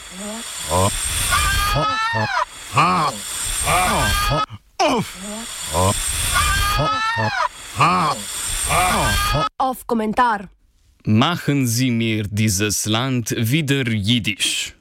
Auf Kommentar. Machen Sie mir dieses Land wieder jiddisch.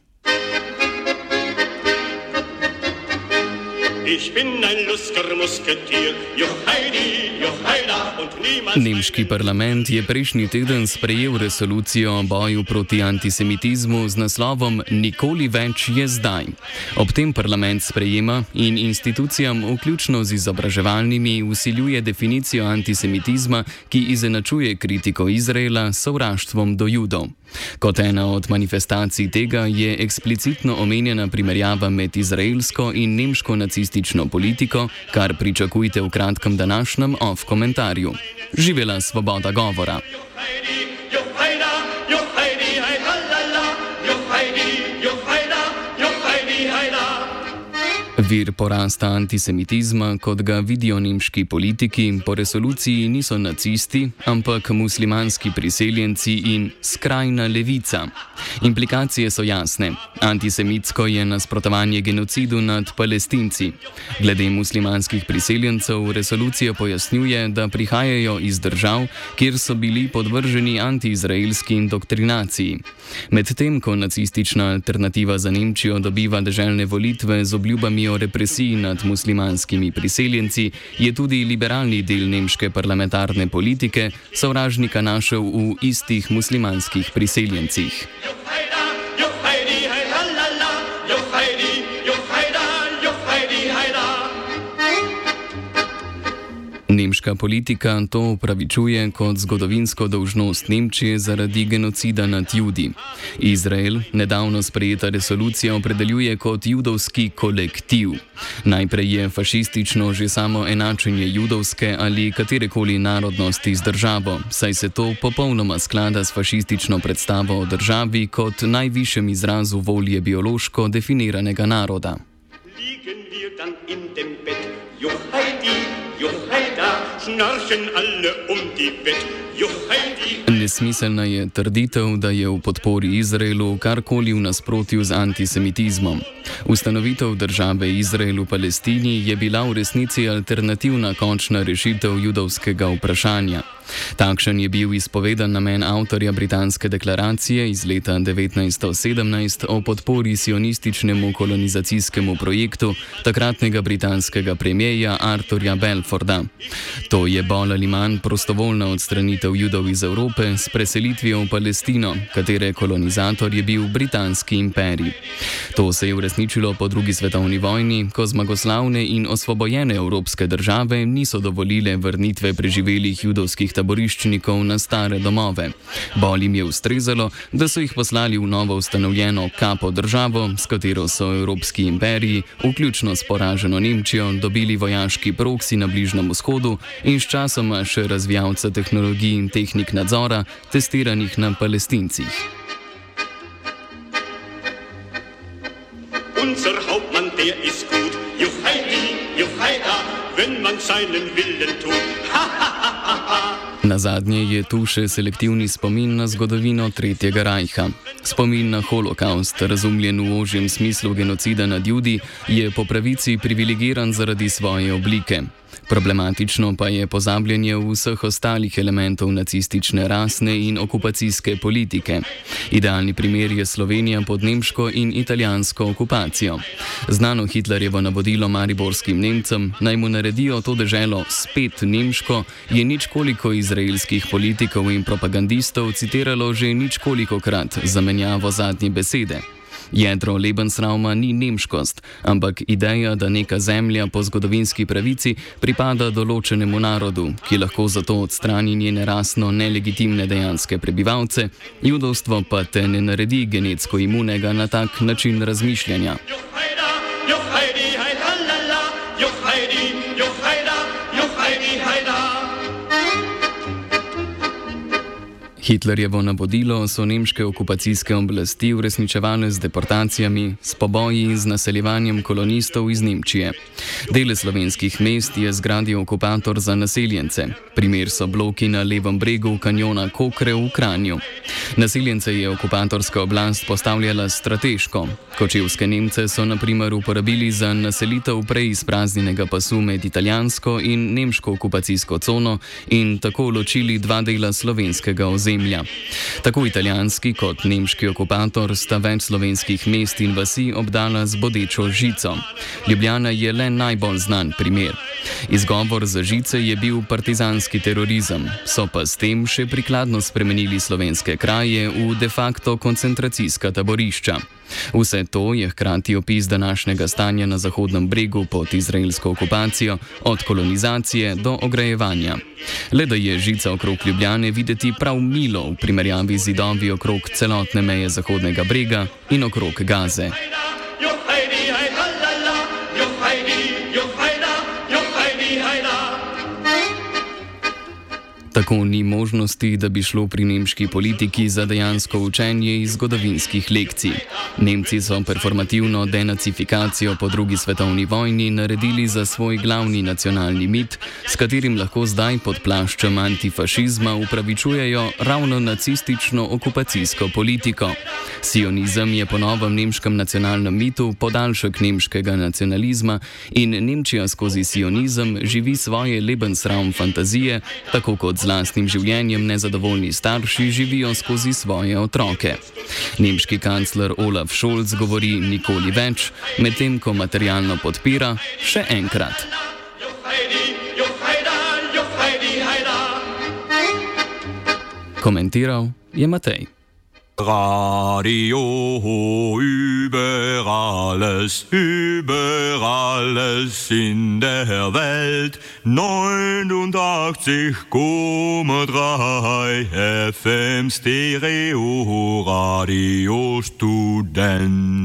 Ich bin ein lustiger Musketier, Johajdi, Johajda und niemand... Nemški parlament je prejšnji teden sprejel resolucijo o boju proti antisemitizmu z naslovom Nikoli več je zdaj. Ob tem parlament sprejema in institucijam, vključno z izobraževalnimi, vsiljuje definicijo antisemitizma, ki izenačuje kritiko Izraela s sovraštvom do Judov. Kot ena od manifestacij tega je eksplicitno omenjena primerjava med izraelsko in nemško nacistično politiko, kar pričakujte v kratkem današnjem off komentarju. Živela svoboda govora! Vir porasta antisemitizma, kot ga vidijo nemški politiki, po resoluciji niso nacisti, ampak muslimanski priseljenci in skrajna levica. Implikacije so jasne. Antisemitsko je nasprotovanje genocidu nad Palestinci. Glede muslimanskih priseljencev resolucija pojasnjuje, da prihajajo iz držav, kjer so bili podvrženi antiizraelski indoktrinaciji. Medtem ko nacistična alternativa za Nemčijo dobiva deželne volitve z obljubami o represiji nad muslimanskimi priseljenci, je tudi liberalni del nemške parlamentarne politike sovražnika našel v istih muslimanskih priseljencih. Nemška politika to upravičuje kot zgodovinsko dolžnost Nemčije zaradi genocida nad Judi. Izrael nedavno sprejeta resolucija opredeljuje kot judovski kolektiv. Najprej je fašistično že samo enačenje judovske ali katerekoli narodnosti z državo, saj se to popolnoma sklada s fašistično predstavo o državi kot najvišjem izrazu volje biološko definiranega naroda. Nesmiselna je trditev, da je v podpori Izraelu karkoli v nasprotju z antisemitizmom. Ustanovitev države Izrael v Palestini je bila v resnici alternativna končna rešitev judovskega vprašanja. Takšen je bil izpovedan namen avtorja britanske deklaracije iz leta 1917 o podpori sionističnemu kolonizacijskemu projektu takratnega britanskega premierja Arthurja Balforda. To je bolj ali manj prostovoljna odstranitev Judov iz Evrope s preselitvijo v Palestino, katere kolonizator je bil britanski imperij. To se je uresničilo po drugi svetovni vojni, ko zmagoslavne in osvobojene evropske države niso dovolile vrnitve preživelih judovskih taboriščnikov na stare domove. Bolj jim je ustrezalo, da so jih poslali v novo ustanovljeno kapo državo, s katero so evropski imperiji, vključno s poraženo Nemčijo, dobili vojaški proksi na Bližnjem vzhodu in sčasoma še razvijalca tehnologij in tehnik nadzora, testiranih na Palestincih. Unser Hauptmann, der ist gut. Juchheidi, Juchheida, wenn man seinen Willen tut. Ha, ha, ha, ha, ha. Nazadnje je tu še selektivni spomin na zgodovino Tretjega rajha. Spomin na holokaust, razumljen v ožjem smislu genocida nad Judi, je po pravici privilegiran zaradi svoje oblike. Problematično pa je pozabljanje vseh ostalih elementov nacistične rasne in okupacijske politike. Idealni primer je Slovenija pod nemško in italijansko okupacijo. Znano Hitlerjevo navodilo mariborskim Nemcem, naj mu naredijo to deželo spet nemško, je ničkoliko izraelskih politikov in propagandistov citiralo že ničkolikokrat zamenjavo zadnje besede. Jedro Lebensrauma ni nemškost, ampak ideja, da neka zemlja po zgodovinski pravici pripada določenemu narodu, ki lahko zato odstrani njene rasno nelegitimne dejanske prebivalce, judovstvo pa te ne naredi genetsko imunega na tak način razmišljanja. Hitlerjevo navodilo so nemške okupacijske oblasti uresničevale z deportacijami, s poboji in z naseljevanjem kolonistov iz Nemčije. Dele slovenskih mest je zgradil okupator za naseljence. Primer so bloki na levem bregu kanjona Kokre v Kranju. Naseljence je okupatorska oblast postavljala strateško. Kočevske Nemce so na primer uporabili za naselitev prej izpraznjenega pasu med italijansko in nemško okupacijsko cono in tako ločili dva dela slovenskega ozemlja. Tako italijanski kot nemški okupator sta več slovenskih mest in vasi obdala z bodečo žico. Ljubljana je le najbolj znan primer. Izgovor za žice je bil partizanski terorizem, so pa s tem še prikladno spremenili slovenske kraje v de facto koncentracijska taborišča. Vse to je hkrati opis današnjega stanja na Zahodnem bregu pod izraelsko okupacijo, od kolonizacije do ograjevanja. Le da je žica okrog Ljubljane videti prav milo v primerjavi z zidovi okrog celotne meje Zahodnega brega in okrog Gaze. Tako ni možnosti, da bi šlo pri nemški politiki za dejansko učenje iz zgodovinskih lekcij. Nemci so performativno denacifikacijo po drugi svetovni vojni naredili za svoj glavni nacionalni mit, s katerim lahko zdaj pod plaščem antifašizma upravičujejo ravno nacistično okupacijsko politiko. Sionizem je po novem nemškem nacionalnem mitu podaljšek nemškega nacionalizma in Nemčija skozi sionizem živi svoje Lebensraum fantazije, tako kot z lastnim življenjem nezadovoljni starši živijo skozi svoje otroke. Nemški kancler Olaf Scholz govori nikoli več, medtem ko materialno podpira še enkrat. Komentiral je Matej. Radio über alles in der Welt, 89,3 FM Stereo Radio Student.